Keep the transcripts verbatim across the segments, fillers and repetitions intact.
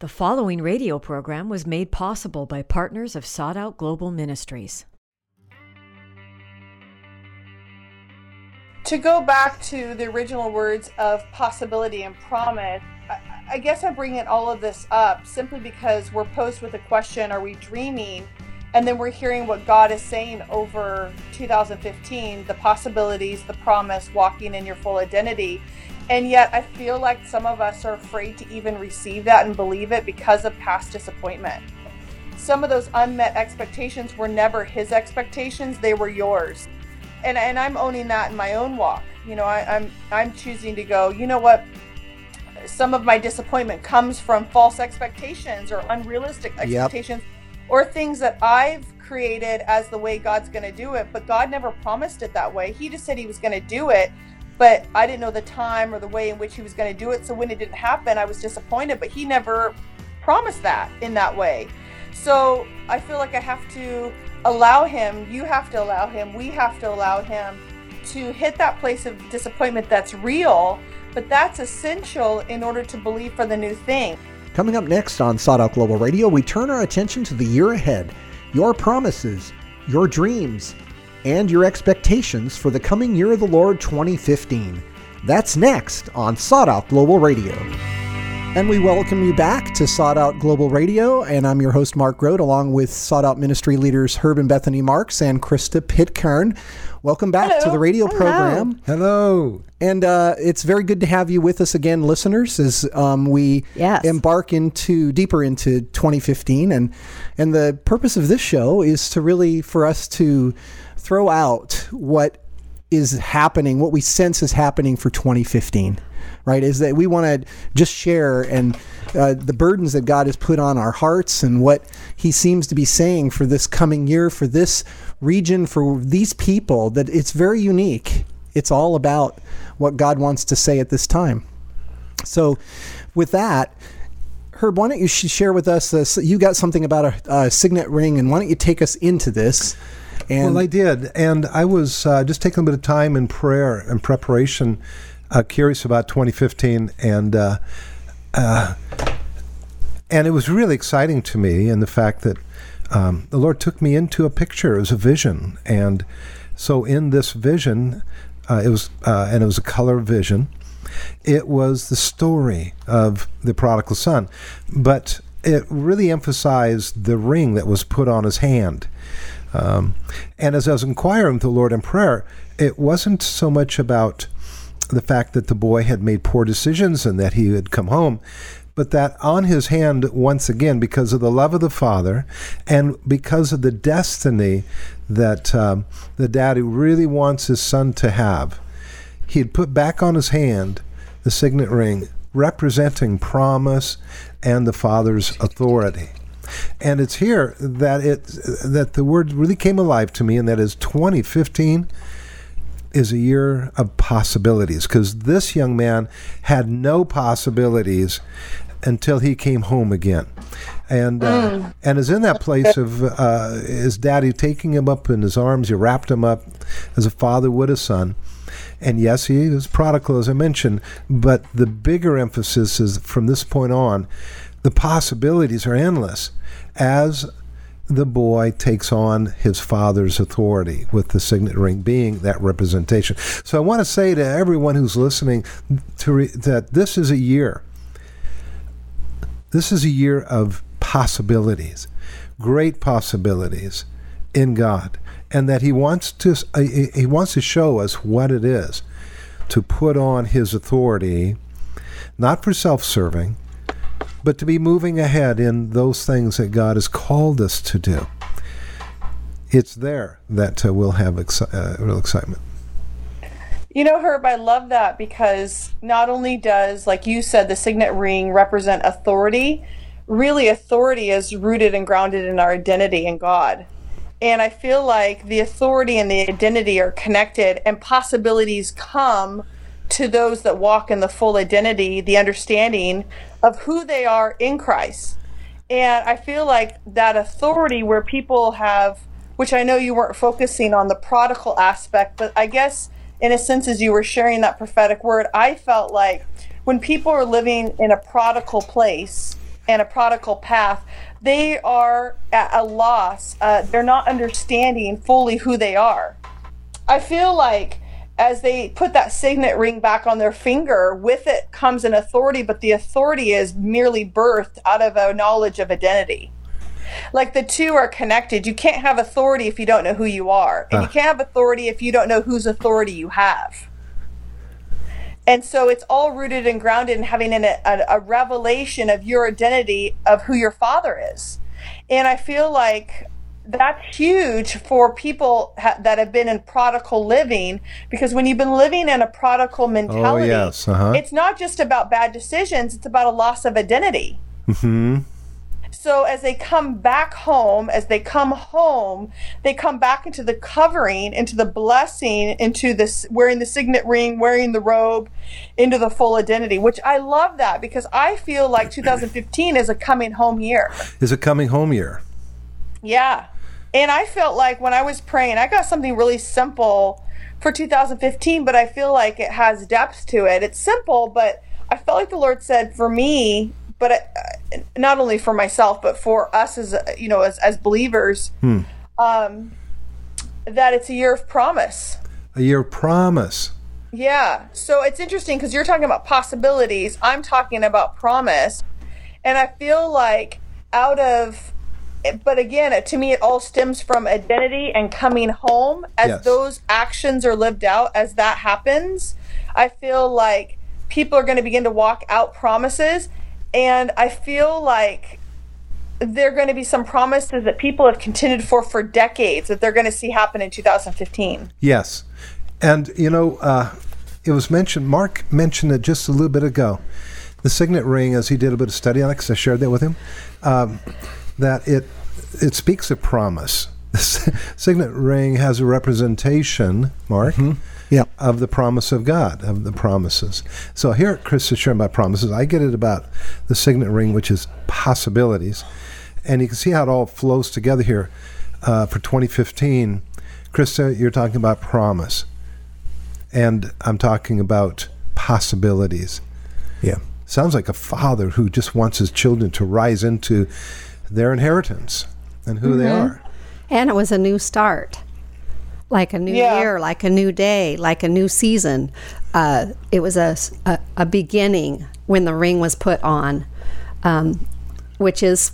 The following radio program was made possible by partners of Sought Out Global Ministries. To go back to the original words of possibility and promise, I, I guess I'm bringing all of this up simply because we're posed with a question, are we dreaming? And then we're hearing what God is saying over two thousand fifteen, the possibilities, the promise, walking in your full identity. And yet I feel like some of us are afraid to even receive that and believe it because of past disappointment. Some of those unmet expectations were never his expectations, they were yours. And and I'm owning that in my own walk. You know, I, I'm I'm choosing to go, you know what? Some of my disappointment comes from false expectations or unrealistic expectations, yep. or things that I've created as the way God's going to do it. But God never promised it that way. He just said he was going to do it. But I didn't know the time or the way in which he was going to do it. So when it didn't happen, I was disappointed. But he never promised that in that way. So I feel like I have to allow him, you have to allow him, we have to allow him to hit that place of disappointment that's real. But that's essential in order to believe for the new thing. Coming up next on Sought Out Global Radio, we turn our attention to the year ahead, your promises, your dreams, and your expectations for the coming year of the Lord twenty fifteen. That's next on Sought Out Global Radio. And we welcome you back to Sought Out Global Radio, and I'm your host, Mark Grote, along with Sought Out Ministry leaders Herb and Bethany Marks and Krista Pitcairn. Welcome back Hello. to the radio Hello. program. Hello. And uh, it's very good to have you with us again, listeners, as um, we Yes. embark into deeper into twenty fifteen. And and the purpose of this show is to really, for us to throw out what is happening, what we sense is happening for twenty fifteen. Right, is that we want to just share and uh, the burdens that God has put on our hearts and what he seems to be saying for this coming year, for this region, for these people, that it's very unique. It's all about what God wants to say at this time. So with that, Herb, why don't you sh- share with us, uh, you got something about a, a signet ring, and why don't you take us into this? And well, I did. And I was uh, just taking a bit of time in prayer and preparation, Uh, curious about twenty fifteen, and uh, uh, and it was really exciting to me in the fact that um, the Lord took me into a picture. It was a vision, and so in this vision, uh, it was uh, and it was a color vision. It was the story of the prodigal son, but it really emphasized the ring that was put on his hand. Um, and as I was inquiring with the Lord in prayer, it wasn't so much about the fact that the boy had made poor decisions and that he had come home, but that on his hand, once again, because of the love of the father and because of the destiny that um, the daddy really wants his son to have, he had put back on his hand the signet ring representing promise and the father's authority. And it's here that it that the word really came alive to me, and that is twenty fifteen is a year of possibilities, because this young man had no possibilities until he came home again, and uh, mm. and is in that place of uh, his daddy taking him up in his arms. He wrapped him up as a father would a son, and yes, he was prodigal, as I mentioned, but the bigger emphasis is from this point on, the possibilities are endless as the boy takes on his father's authority, with the signet ring being that representation. So I want to say to everyone who's listening to re- that this is a year. This is a year of possibilities, great possibilities in God, and that He wants to uh, He wants to show us what it is to put on His authority, not for self-serving, but to be moving ahead in those things that God has called us to do. It's there that uh, we'll have exci- uh, real excitement. You know, Herb, I love that, because not only does, like you said, the signet ring represent authority, really authority is rooted and grounded in our identity in God. And I feel like the authority and the identity are connected, and possibilities come to those that walk in the full identity, the understanding of who they are in Christ. And I feel like that authority where people have, which I know you weren't focusing on the prodigal aspect, but I guess in a sense as you were sharing that prophetic word, I felt like when people are living in a prodigal place, and a prodigal path, they are at a loss. Uh, they're not understanding fully who they are. I feel like as they put that signet ring back on their finger, with it comes an authority, but the authority is merely birthed out of a knowledge of identity. Like the two are connected. You can't have authority if you don't know who you are. And uh. you can't have authority if you don't know whose authority you have. And so it's all rooted and grounded in having an, a, a revelation of your identity of who your father is. And I feel like that's huge for people ha- that have been in prodigal living, because when you've been living in a prodigal mentality, oh, yes. uh-huh. it's not just about bad decisions, it's about a loss of identity. Mm-hmm. So as they come back home, as they come home, they come back into the covering, into the blessing, into this wearing the signet ring, wearing the robe, into the full identity, which I love that, because I feel like two thousand fifteen is a coming home year. Is a coming home year. Yeah. And I felt like when I was praying, I got something really simple for two thousand fifteen, but I feel like it has depth to it. It's simple, but I felt like the Lord said for me, but uh, not only for myself, but for us as, you know, as, as believers, hmm. um, that it's a year of promise. A year of promise. Yeah. So it's interesting because you're talking about possibilities. I'm talking about promise. And I feel like out of, but again, to me, it all stems from identity and coming home. As yes. those actions are lived out, as that happens, I feel like people are going to begin to walk out promises. And I feel like there are going to be some promises that people have contended for for decades that they're going to see happen in two thousand fifteen. Yes. And, you know, uh, it was mentioned, Mark mentioned it just a little bit ago. The signet ring, as he did a bit of study on it, because I shared that with him, um, that it it speaks of promise. The signet ring has a representation, Mark, mm-hmm. yeah. of the promise of God, of the promises. So here, Chris is sharing about promises. I get it about the signet ring, which is possibilities. And you can see how it all flows together here uh, for twenty fifteen. Krista, you're talking about promise. And I'm talking about possibilities. Yeah. Sounds like a father who just wants his children to rise into their inheritance and who mm-hmm. they are. And it was a new start, like a new yeah. year, like a new day, like a new season. Uh, it was a, a, a beginning when the ring was put on, um, which is,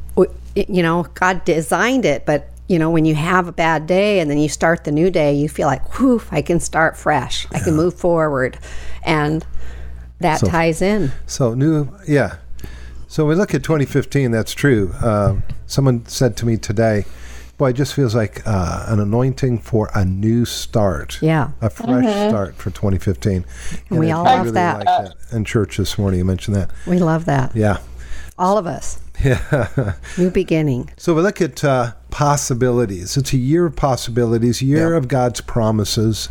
you know, God designed it. But, you know, when you have a bad day and then you start the new day, you feel like, whew, I can start fresh. I can move forward. And that so, ties in. So new, yeah. So we look at twenty fifteen, that's true. Uh, someone said to me today, boy, it just feels like uh, an anointing for a new start. Yeah. A fresh mm-hmm. start for twenty fifteen. And we all love really that. Like that. In church this morning, you mentioned that. We love that. Yeah. All of us. Yeah. New beginning. So we look at uh, possibilities. It's a year of possibilities, year yep. of God's promises.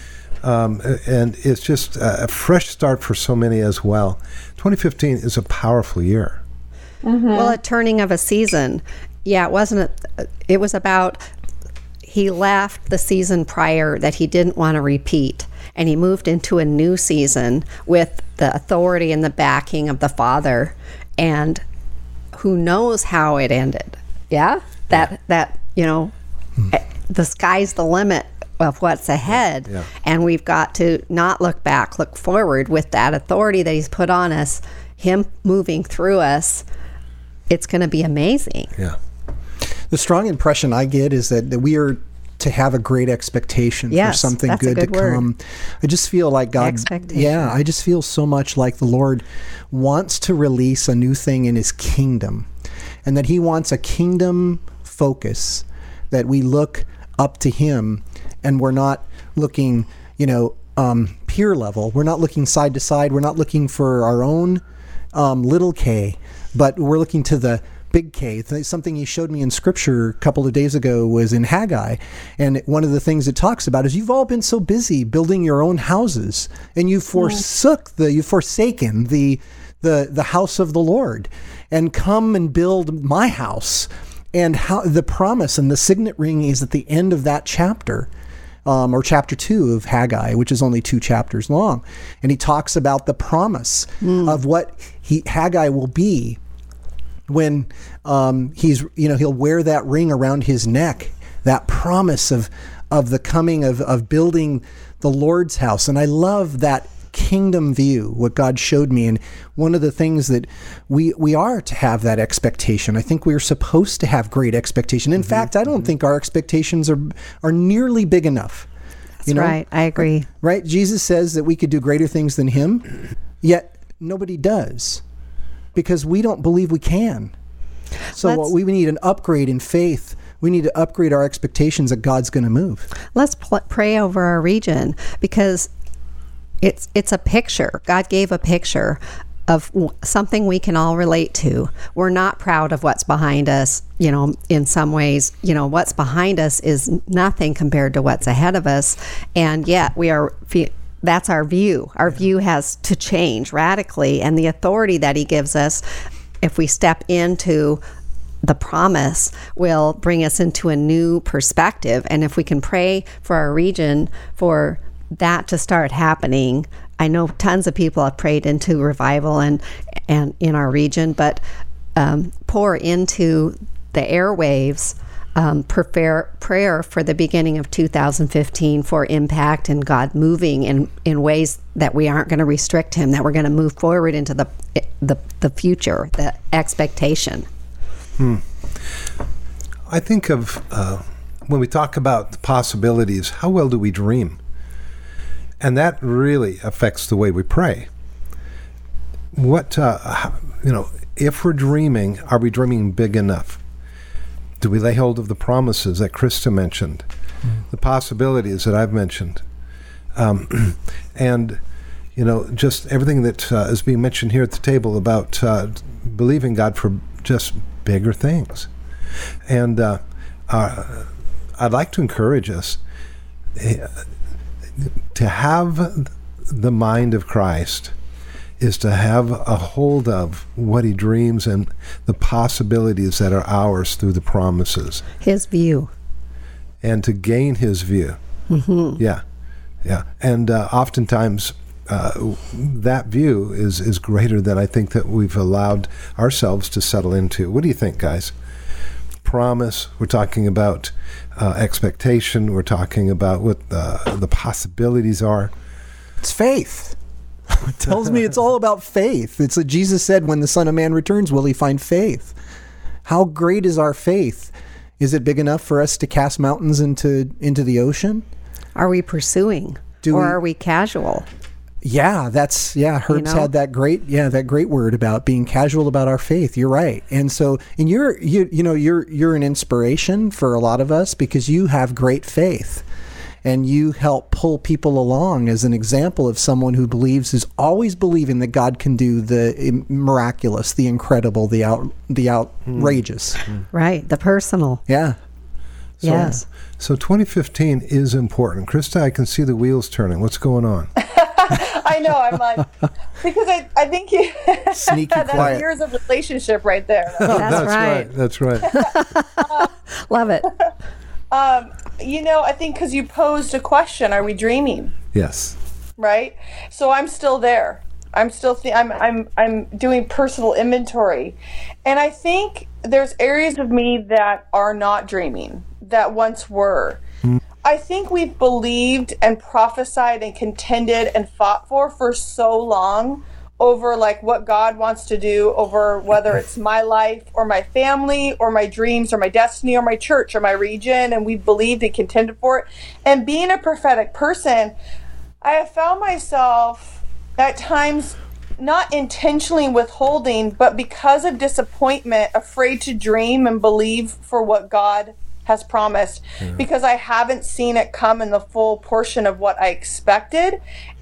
Um, and it's just a fresh start for so many as well. twenty fifteen is a powerful year. Mm-hmm. Well, a turning of a season. Yeah, it wasn't. A, it was about he left the season prior that he didn't want to repeat, and he moved into a new season with the authority and the backing of the Father, and who knows how it ended. Yeah, that yeah. that you know, hmm. the sky's the limit of what's ahead, yeah. and we've got to not look back, look forward with that authority that he's put on us, him moving through us. It's going to be amazing. Yeah. The strong impression I get is that, that we are to have a great expectation yes, for something that's good, a good to word. come. I just feel like God, yeah, I just feel so much like the Lord wants to release a new thing in his kingdom, and that he wants a kingdom focus, that we look up to him and we're not looking, you know, um, peer level. We're not looking side to side. We're not looking for our own um, little K, but we're looking to the big K. Something he showed me in scripture a couple of days ago was in Haggai. And one of the things it talks about is you've all been so busy building your own houses, and you forsook the, you've forsaken the, the, the house of the Lord, and come and build my house. And how the promise and the signet ring is at the end of that chapter. Um, or chapter two of Haggai, which is only two chapters long. And he talks about the promise mm. of what he, Haggai will be when um, he's, you know, he'll wear that ring around his neck, that promise of of the coming of, of building the Lord's house. And I love that kingdom view, what God showed me. And one of the things that we we are to have that expectation. I think we're supposed to have great expectation. In mm-hmm. fact, I don't mm-hmm. think our expectations are are nearly big enough. That's you know? right. I agree. Right? Jesus says that we could do greater things than him, yet nobody does because we don't believe we can. So what we need an upgrade in faith. We need to upgrade our expectations that God's going to move. Let's pl- pray over our region because it's it's a picture. God gave a picture of w- something we can all relate to. We're not proud of what's behind us. You know, in some ways, you know, what's behind us is nothing compared to what's ahead of us. And yet we are, that's our view. Our view has to change radically. And the authority that he gives us, if we step into the promise, will bring us into a new perspective. And if we can pray for our region for that to start happening, I know tons of people have prayed into revival and and in our region, but um, pour into the airwaves um, prayer, prayer for the beginning of two thousand fifteen for impact and God moving in, in ways that we aren't going to restrict him, that we're going to move forward into the the, the future, the expectation. Hmm. I think of uh, when we talk about the possibilities, how well do we dream? And that really affects the way we pray. What, uh, how, you know, if we're dreaming, are we dreaming big enough? Do we lay hold of the promises that Krista mentioned, mm. the possibilities that I've mentioned? Um, and, you know, just everything that uh, is being mentioned here at the table about uh, believing God for just bigger things. And uh, uh, I'd like to encourage us uh, to have the mind of Christ is to have a hold of what he dreams and the possibilities that are ours through the promises. His view. And to gain his view. Mm-hmm. Yeah, yeah. And uh, oftentimes uh, that view is, is greater than I think that we've allowed ourselves to settle into. What do you think, guys? Promise, we're talking about uh, expectation, we're talking about what uh, the possibilities are. It's faith. It tells me it's all about faith. It's what Jesus said, when the Son of Man returns, will he find faith? How great is our faith? Is it big enough for us to cast mountains into into the ocean? Are we pursuing? Do or we, are we casual? Yeah, that's, yeah, Herb's you know? had that great, yeah, that great word about being casual about our faith. You're right. And so, and you're, you, you know, you're, you're an inspiration for a lot of us because you have great faith and you help pull people along as an example of someone who believes, is always believing that God can do the miraculous, the incredible, the out, the outrageous. Mm. Right. The personal. Yeah. So, yes. So twenty fifteen is important. Krista, I can see the wheels turning. What's going on? I know. I'm like, because I, I think you, sneaky that's quiet. Years of relationship right there. That's, That's right. right. That's right. um, Love it. Um, you know, I think because you posed a question, are we dreaming? Yes. Right? So I'm still there. I'm still, th- I'm, I'm, I'm doing personal inventory. And I think there's areas of me that are not dreaming, that once were. Mm. I think we've believed and prophesied and contended and fought for for so long over like what God wants to do, over whether it's my life or my family or my dreams or my destiny or my church or my region, and we've believed and contended for it. And being a prophetic person, I have found myself at times not intentionally withholding, but because of disappointment, afraid to dream and believe for what God has promised, yeah. because I haven't seen it come in the full portion of what I expected.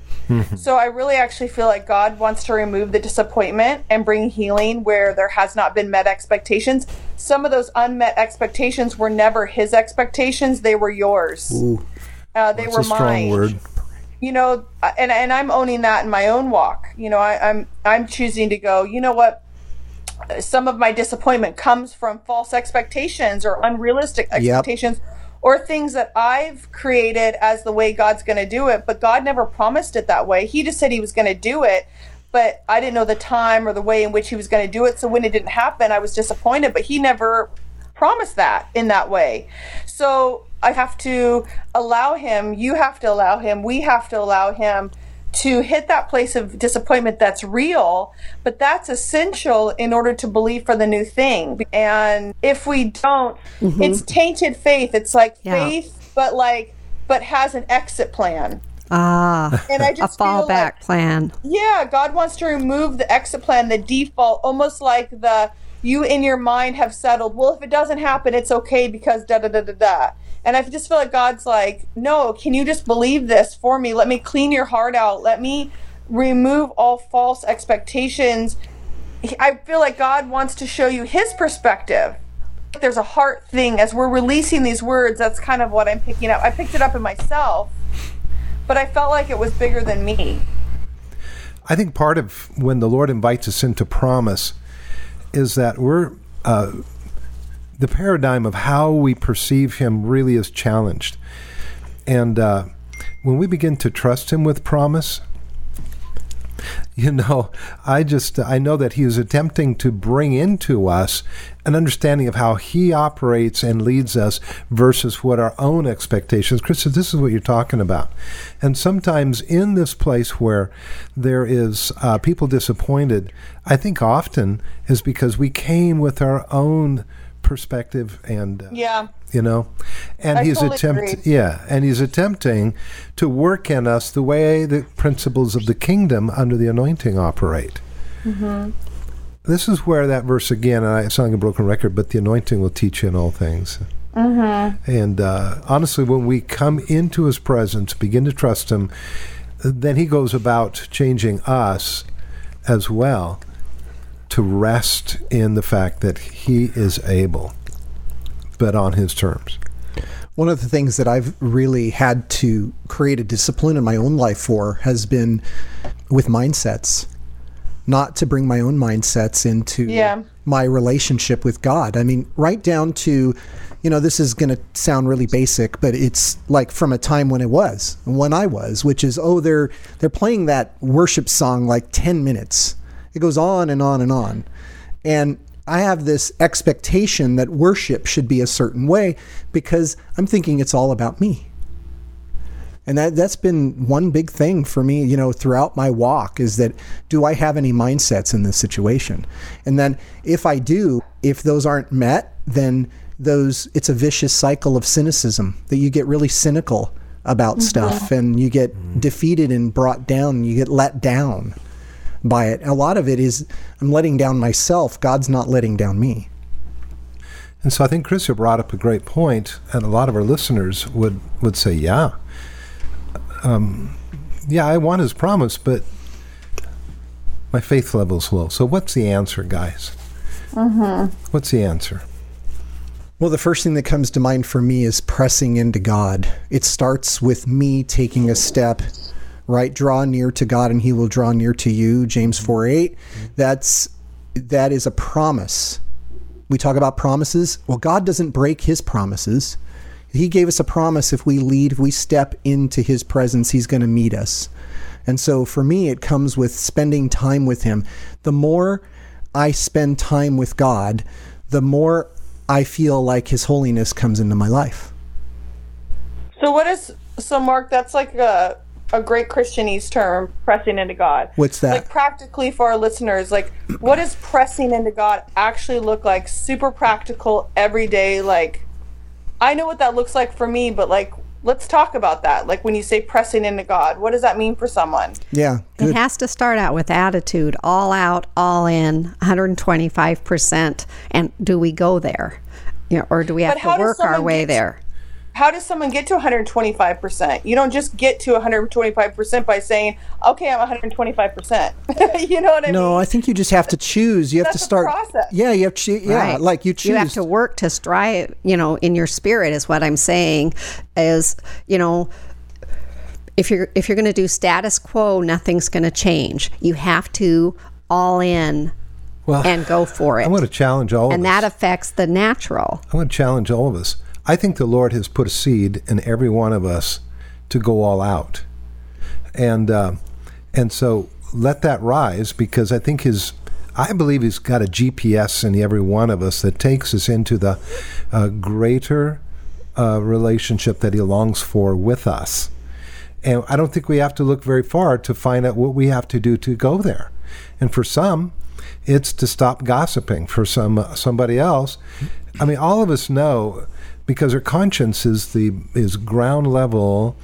So I really actually feel like God wants to remove the disappointment and bring healing where there has not been met expectations. Some of those unmet expectations were never his expectations, they were yours. Ooh, uh, they that's were a strong mine. Word. You know, and and I'm owning that in my own walk. You know, I, I'm I'm choosing to go, you know what? Some of my disappointment comes from false expectations or unrealistic expectations. Yep. Or things that I've created as the way God's going to do it, but God never promised it that way. He just said he was going to do it, but I didn't know the time or the way in which he was going to do it. So when it didn't happen, I was disappointed, but he never promised that in that way. So I have to allow him, you have to allow him, we have to allow him to hit that place of disappointment that's real, but that's essential in order to believe for the new thing. And if we don't, mm-hmm. it's tainted faith. It's like yeah. faith, but like, but has an exit plan. Ah, and I just a fallback like, plan. Yeah, God wants to remove the exit plan, the default, almost like the, you in your mind have settled, well, if it doesn't happen, it's okay because da da da da da. And I just feel like God's like, no, can you just believe this for me? Let me clean your heart out. Let me remove all false expectations. I feel like God wants to show you his perspective. There's a heart thing. As we're releasing these words, that's kind of what I'm picking up. I picked it up in myself, but I felt like it was bigger than me. I think part of when the Lord invites us into promise is that we're... Uh, the paradigm of how we perceive him really is challenged. And uh, when we begin to trust him with promise, you know, I just, I know that he is attempting to bring into us an understanding of how he operates and leads us versus what our own expectations. Chris, this is what you're talking about. And sometimes in this place where there is uh, people disappointed, I think often is because we came with our own perspective and uh, yeah you know and I he's totally attempting agree. yeah and he's attempting to work in us the way the principles of the kingdom under the anointing operate. Mm-hmm. This is where that verse again, and I sound like a broken record, but the anointing will teach you in all things. Mm-hmm. And uh, honestly, when we come into his presence, begin to trust him, then he goes about changing us as well to rest in the fact that he is able, but on his terms. One of the things that I've really had to create a discipline in my own life for has been with mindsets, not to bring my own mindsets into yeah. my relationship with God. I mean, right down to, you know, this is going to sound really basic, but it's like from a time when it was, when I was, which is, oh, they're they're playing that worship song like ten minutes. It goes on and on and on. And I have this expectation that worship should be a certain way because I'm thinking it's all about me. And that, that's been one big thing for me, you know, throughout my walk is that, do I have any mindsets in this situation? And then if I do, if those aren't met, then those, it's a vicious cycle of cynicism that you get really cynical about mm-hmm. stuff and you get mm-hmm. defeated and brought down, you get let down by it. A lot of it is I'm letting down myself. God's not letting down me. And so I think Chris brought up a great point, and a lot of our listeners would, would say, yeah, um, yeah, I want his promise, but my faith level is low. So what's the answer, guys? Mm-hmm. What's the answer? Well, the first thing that comes to mind for me is pressing into God. It starts with me taking a step, right? Draw near to God and he will draw near to you, James four eight. That's, that is a promise. We talk about promises. Well, God doesn't break his promises. He gave us a promise. If we lead, if we step into his presence, he's going to meet us. And so for me, it comes with spending time with him. The more I spend time with God, the more I feel like his holiness comes into my life. So what is, so Mark, that's like a, a great Christianese term, pressing into God. What's that? Like practically for our listeners, like what does pressing into God actually look like? Super practical, everyday, like, I know what that looks like for me, but like, let's talk about that. Like when you say pressing into God, what does that mean for someone? Yeah. Good. It has to start out with attitude, all out, all in, one hundred twenty-five percent. And do we go there? You know, or do we have to work our way get, there? How does someone get to one hundred twenty-five percent? You don't just get to one hundred twenty-five percent by saying, okay, I'm one hundred twenty-five percent. You know what I no, mean? No, I think you just have to choose. You have That's to start. A process. Yeah, you have to. Yeah, right. like you choose. You have to work to strive. You know, in your spirit is what I'm saying. Is you know, if you're if you're going to do status quo, nothing's going to change. You have to all in. Well, and go for it. I want to challenge all of us. And that affects the natural. I want to challenge all of us. I think the Lord has put a seed in every one of us to go all out. And uh, and so let that rise, because I think his, I believe he's got a G P S in every one of us that takes us into the uh, greater uh, relationship that he longs for with us. And I don't think we have to look very far to find out what we have to do to go there. And for some, it's to stop gossiping. For some uh, somebody else, I mean, all of us know, because our conscience is the is ground level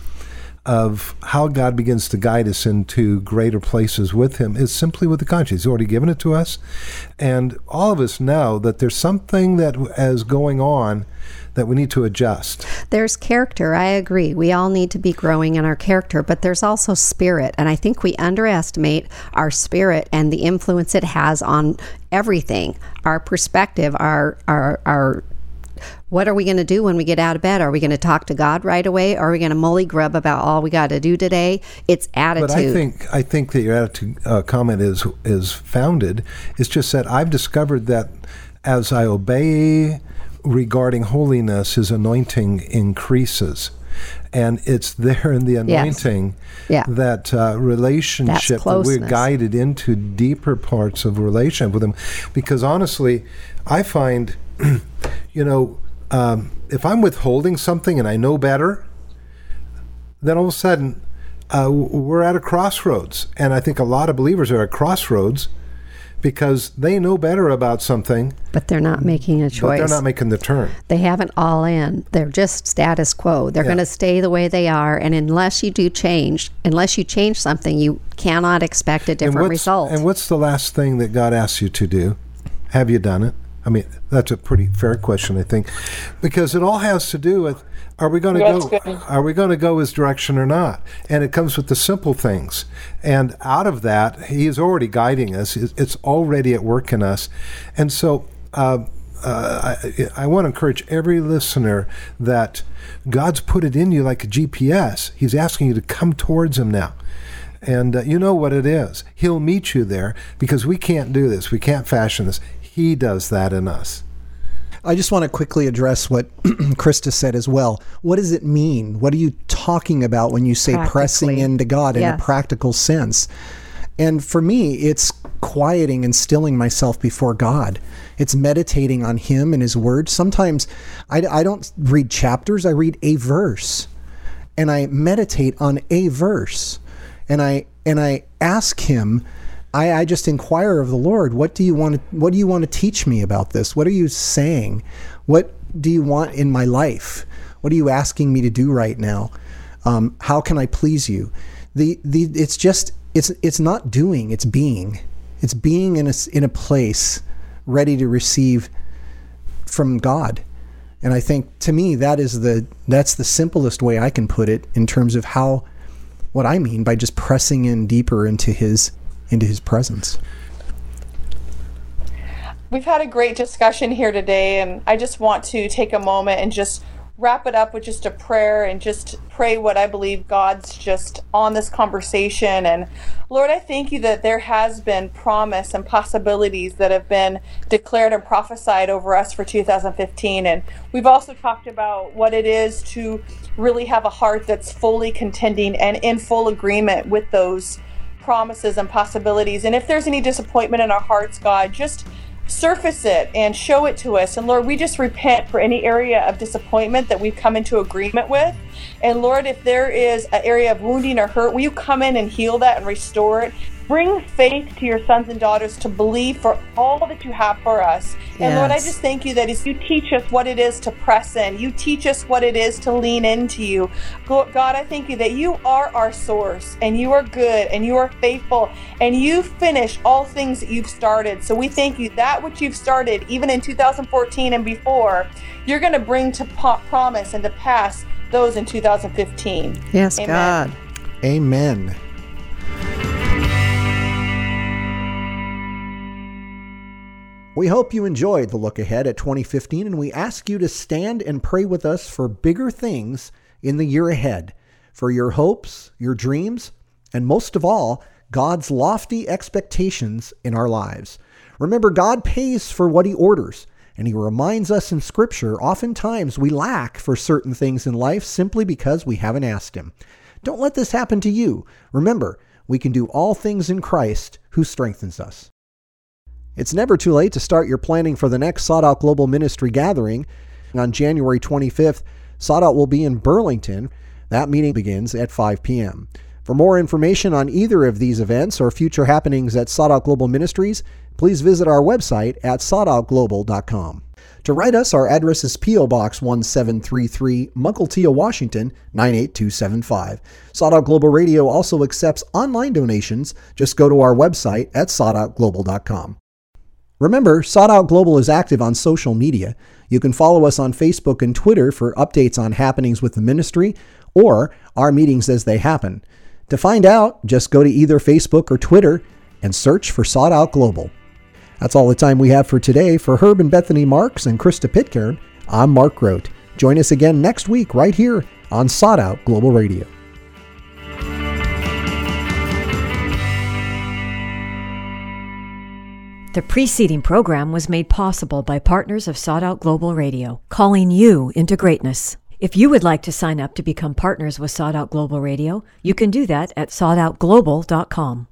of how God begins to guide us into greater places with him, is simply with the conscience. He's already given it to us. And all of us know that there's something that is going on that we need to adjust. There's character. I agree. We all need to be growing in our character, but there's also spirit. And I think we underestimate our spirit and the influence it has on everything, our perspective, our, our, our, what are we going to do when we get out of bed? Are we going to talk to God right away? Or are we going to mully grub about all we got to do today? It's attitude. But I think I think that your attitude uh, comment is is founded. It's just that I've discovered that as I obey regarding holiness, his anointing increases. And it's there in the anointing yes. yeah. that uh, relationship that we're guided into deeper parts of relationship with him. Because honestly, I find, you know, um, if I'm withholding something and I know better, then all of a sudden uh, we're at a crossroads. And I think a lot of believers are at crossroads because they know better about something. But they're not making a choice. But they're not making the turn. They haven't all in. They're just status quo. They're yeah. going to stay the way they are. And unless you do change, unless you change something, you cannot expect a different and result. And what's the last thing that God asks you to do? Have you done it? I mean, that's a pretty fair question, I think, because it all has to do with, are we going to That's go good. are we going to go his direction or not? And it comes with the simple things. And out of that, he is already guiding us. It's already at work in us. And so uh, uh, I, I want to encourage every listener that God's put it in you like a G P S. He's asking you to come towards him now. And uh, you know what it is. He'll meet you there, because we can't do this. We can't fashion this. He does that in us. I just want to quickly address what Krista said as well. What does it mean? What are you talking about when you say pressing into God in yes. a practical sense? And for me, it's quieting and stilling myself before God. It's meditating on him and his word. Sometimes I, I don't read chapters, I read a verse. And I meditate on a verse. And I and I ask him, I, I just inquire of the Lord, what do you want to, what do you want to teach me about this? What are you saying? What do you want in my life? What are you asking me to do right now? Um, how can I please you? The the it's just it's it's not doing, it's being. It's being in a in a place ready to receive from God. And I think, to me, that is the that's the simplest way I can put it in terms of how what I mean by just pressing in deeper into his into his presence. We've had a great discussion here today, and I just want to take a moment and just wrap it up with just a prayer and just pray what I believe God's just on this conversation. And Lord, I thank you that there has been promise and possibilities that have been declared and prophesied over us for two thousand fifteen. And we've also talked about what it is to really have a heart that's fully contending and in full agreement with those promises and possibilities. And if there's any disappointment in our hearts, God, just surface it and show it to us. And Lord, we just repent for any area of disappointment that we've come into agreement with. And Lord, if there is an area of wounding or hurt, will you come in and heal that and restore it? Bring faith to your sons and daughters to believe for all that you have for us. Yes. And Lord, I just thank you that as you teach us what it is to press in, you teach us what it is to lean into you. God, I thank you that you are our source, and you are good, and you are faithful, and you finish all things that you've started. So we thank you that which you've started, even in two thousand fourteen and before, you're going to bring to po- promise and to pass those in two thousand fifteen. Yes, Amen. God. Amen. We hope you enjoyed the look ahead at twenty fifteen, and we ask you to stand and pray with us for bigger things in the year ahead, for your hopes, your dreams, and most of all, God's lofty expectations in our lives. Remember, God pays for what he orders, and he reminds us in Scripture oftentimes we lack for certain things in life simply because we haven't asked him. Don't let this happen to you. Remember, we can do all things in Christ who strengthens us. It's never too late to start your planning for the next Sought Out Global Ministry gathering. On January twenty-fifth, Sought Out will be in Burlington. That meeting begins at five p.m. For more information on either of these events or future happenings at Sought Out Global Ministries, please visit our website at sought out global dot com. To write us, our address is P O. Box one seven three three, Mukilteo, Washington, nine eight two seven five. Sought Out Global Radio also accepts online donations. Just go to our website at sought out global dot com. Remember, Sought Out Global is active on social media. You can follow us on Facebook and Twitter for updates on happenings with the ministry or our meetings as they happen. To find out, just go to either Facebook or Twitter and search for Sought Out Global. That's all the time we have for today. For Herb and Bethany Marks and Krista Pitcairn, I'm Mark Grote. Join us again next week right here on Sought Out Global Radio. The preceding program was made possible by partners of Sought Out Global Radio, calling you into greatness. If you would like to sign up to become partners with Sought Out Global Radio, you can do that at sought out global dot com.